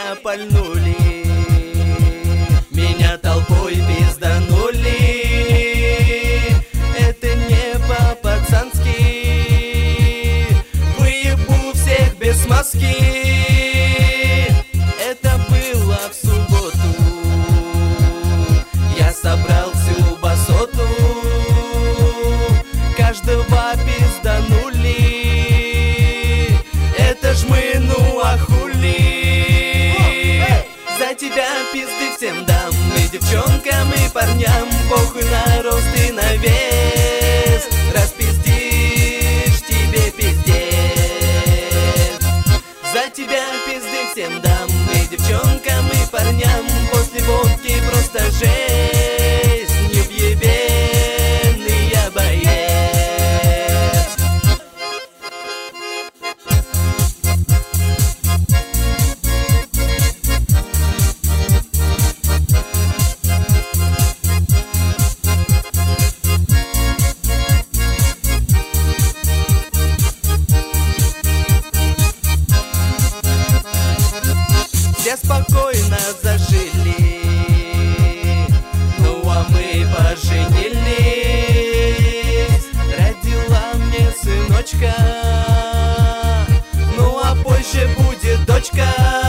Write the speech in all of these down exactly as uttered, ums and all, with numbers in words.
меня пальнули, меня толпой пизданули. Это не по-пацански, выебу всех без маски. Это было в субботу, я собрал всю басоту, каждого пизданули. Это ж мы, ну а хули? За тебя пизды всем дам, и девчонкам, и парням, похуй на рост и на вес. Распиздишь, тебе пиздец. За тебя пизды всем дам, и девчонкам, и парням, после водки просто жесть. Невъебенный я боец. Все спокойно зажили, ну а мы поженились. Родила мне сыночка, ну а позже будет дочка.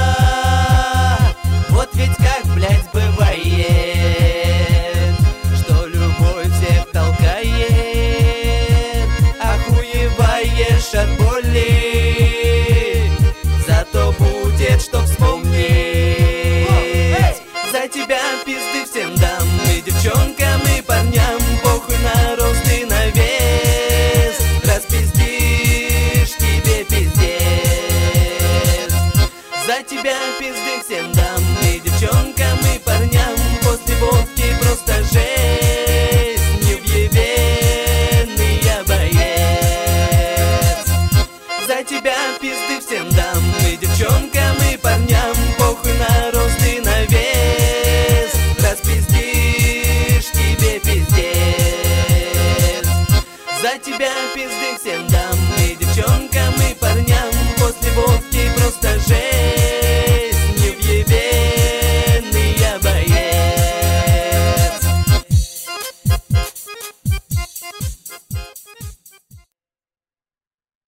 Вот ведь как, блядь, бывает, что любовь всех толкает. Охуеваешь от боли, зато будет что вспомнить. За тебя пизды всем дам, и девчонкам, и парням, похуй на рост и на вес. Распиздишь, тебе пиздец. За тебя пизды всем дам.